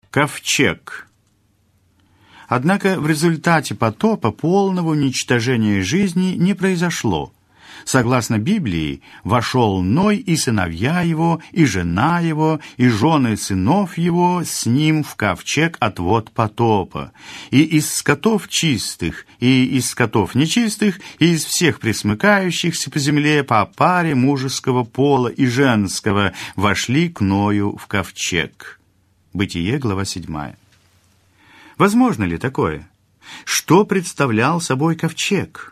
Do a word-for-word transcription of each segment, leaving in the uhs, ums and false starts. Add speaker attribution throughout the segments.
Speaker 1: Ковчег. Однако в результате потопа полного уничтожения жизни не произошло. Согласно Библии, вошел Ной и сыновья его, и жена его, и жены сынов его с ним в ковчег от вод потопа. И из скотов чистых, и из скотов нечистых, и из всех пресмыкающихся по земле по паре мужеского пола и женского вошли к Ною в ковчег. Бытие, глава седьмая. Возможно ли такое? Что представлял собой ковчег?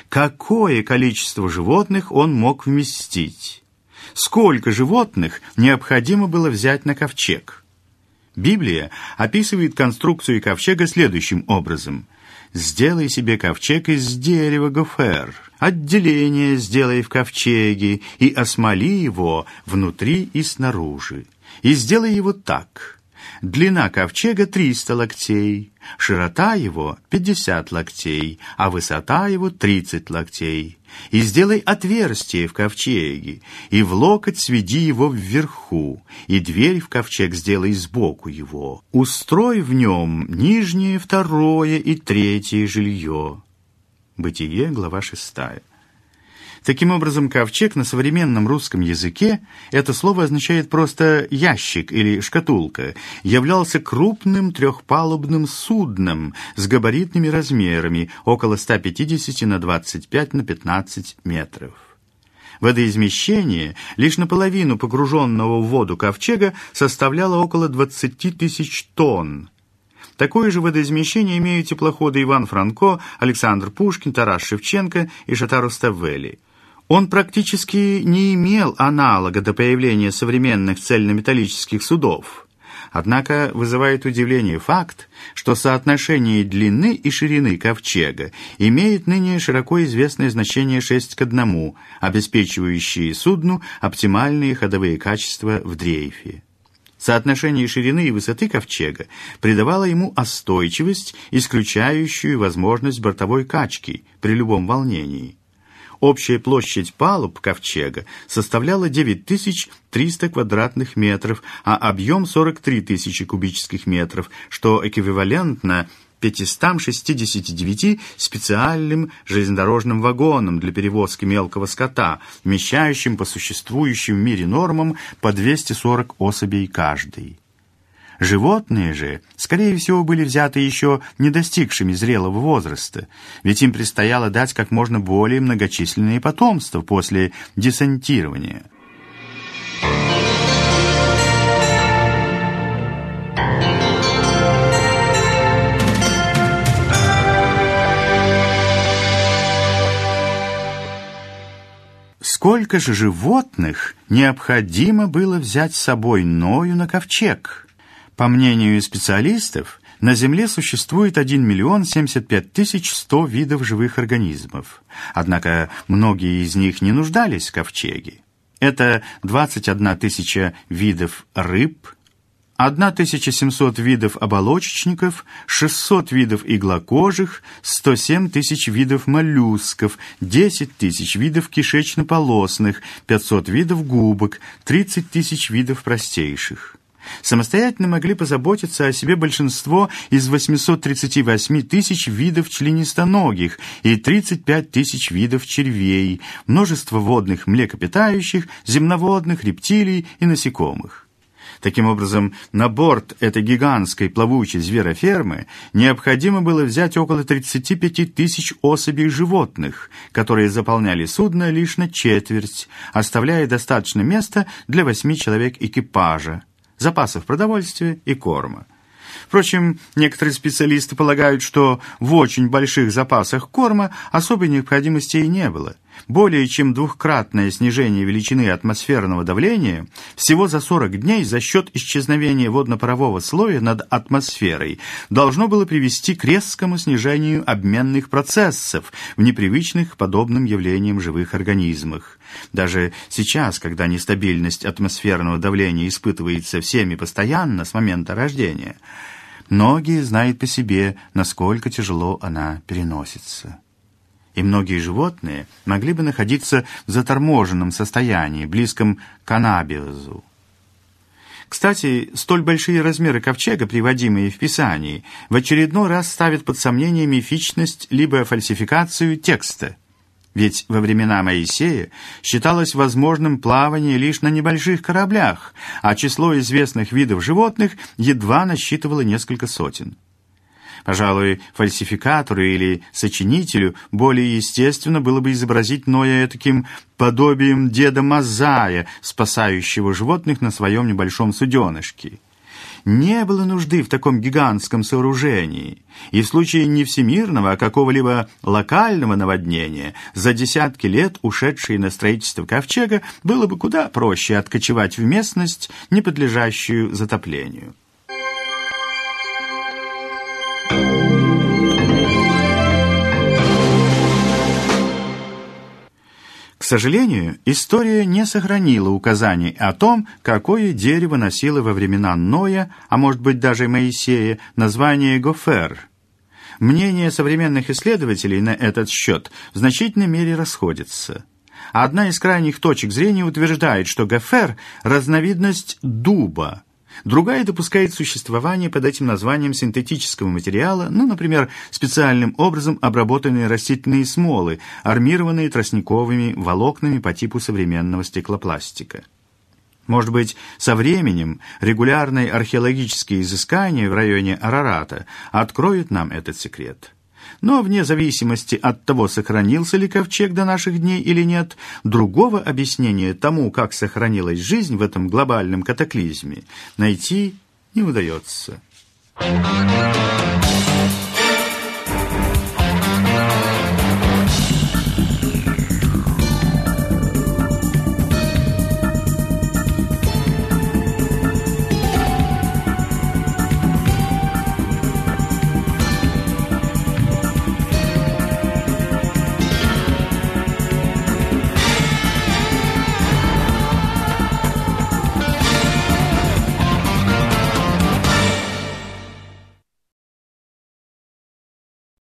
Speaker 1: Какое количество животных он мог вместить? Сколько животных необходимо было взять на ковчег? Библия описывает конструкцию ковчега следующим образом. «Сделай себе ковчег из дерева гофер, отделение сделай в ковчеге, и осмоли его внутри и снаружи, и сделай его так». Длина ковчега триста локтей, широта его пятьдесят локтей, а высота его тридцать локтей. И сделай отверстие в ковчеге, и в локоть сведи его вверху, и дверь в ковчег сделай сбоку его. Устрой в нем нижнее, второе и третье жилье. Бытие, глава шестая. Таким образом, ковчег на современном русском языке, это слово означает просто «ящик» или «шкатулка», являлся крупным трехпалубным судном с габаритными размерами около ста пятидесяти на двадцать пять на пятнадцать метров. Водоизмещение лишь наполовину погруженного в воду ковчега составляло около двадцати тысяч тонн. Такое же водоизмещение имеют теплоходы Иван Франко, Александр Пушкин, Тарас Шевченко и Шотаро Ставелли. Он практически не имел аналога до появления современных цельнометаллических судов. Однако вызывает удивление факт, что соотношение длины и ширины ковчега имеет ныне широко известное значение шесть к одному, обеспечивающее судну оптимальные ходовые качества в дрейфе. Соотношение ширины и высоты ковчега придавало ему остойчивость, исключающую возможность бортовой качки при любом волнении. Общая площадь палуб ковчега составляла девять тысяч триста квадратных метров, а объем сорок три тысячи кубических метров, что эквивалентно пятистам шестидесяти девяти специальным железнодорожным вагонам для перевозки мелкого скота, вмещающим по существующим в мире нормам по двести сорок особей каждый. Животные же, скорее всего, были взяты еще не достигшими зрелого возраста, ведь им предстояло дать как можно более многочисленные потомства после десантирования. Сколько же животных необходимо было взять с собой Ною на ковчег? По мнению специалистов, на Земле существует один миллион семьдесят пять тысяч сто видов живых организмов. Однако многие из них не нуждались в ковчеге. Это двадцать одна тысяча видов рыб, тысяча семьсот видов оболочечников, шестьсот видов иглокожих, сто семь тысяч видов моллюсков, десять тысяч видов кишечно-полосных, пятьсот видов губок, тридцать тысяч видов простейших. Самостоятельно могли позаботиться о себе большинство из восьмисот тридцати восьми тысяч видов членистоногих и тридцать пять тысяч видов червей, множество водных млекопитающих, земноводных, рептилий и насекомых. Таким образом, на борт этой гигантской плавучей зверофермы необходимо было взять около тридцати пяти тысяч особей животных, которые заполняли судно лишь на четверть, оставляя достаточно места для восьми человек экипажа, запасов продовольствия и корма. Впрочем, некоторые специалисты полагают, что в очень больших запасах корма особой необходимости и не было. Более чем двухкратное снижение величины атмосферного давления всего за сорок дней за счет исчезновения водно-парового слоя над атмосферой должно было привести к резкому снижению обменных процессов в непривычных к подобным явлениям живых организмах. Даже сейчас, когда нестабильность атмосферного давления испытывается всеми постоянно с момента рождения, многие знают по себе, насколько тяжело она переносится. И многие животные могли бы находиться в заторможенном состоянии, близком к анабиозу. Кстати, столь большие размеры ковчега, приводимые в Писании, в очередной раз ставят под сомнение мифичность либо фальсификацию текста. Ведь во времена Моисея считалось возможным плавание лишь на небольших кораблях, а число известных видов животных едва насчитывало несколько сотен. Пожалуй, фальсификатору или сочинителю более естественно было бы изобразить Ноя таким подобием деда Мазая, спасающего животных на своем небольшом суденышке. Не было нужды в таком гигантском сооружении, и в случае не всемирного, а какого-либо локального наводнения, за десятки лет, ушедшие на строительство ковчега, было бы куда проще откочевать в местность, не подлежащую затоплению. К сожалению, история не сохранила указаний о том, какое дерево носило во времена Ноя, а может быть даже Моисея, название гофер. Мнения современных исследователей на этот счет в значительной мере расходятся. Одна из крайних точек зрения утверждает, что гофер – разновидность дуба. Другая допускает существование под этим названием синтетического материала, ну, например, специальным образом обработанные растительные смолы, армированные тростниковыми волокнами по типу современного стеклопластика. Может быть, со временем регулярные археологические изыскания в районе Арарата откроют нам этот секрет. Но вне зависимости от того, сохранился ли ковчег до наших дней или нет, другого объяснения тому, как сохранилась жизнь в этом глобальном катаклизме, найти не удается.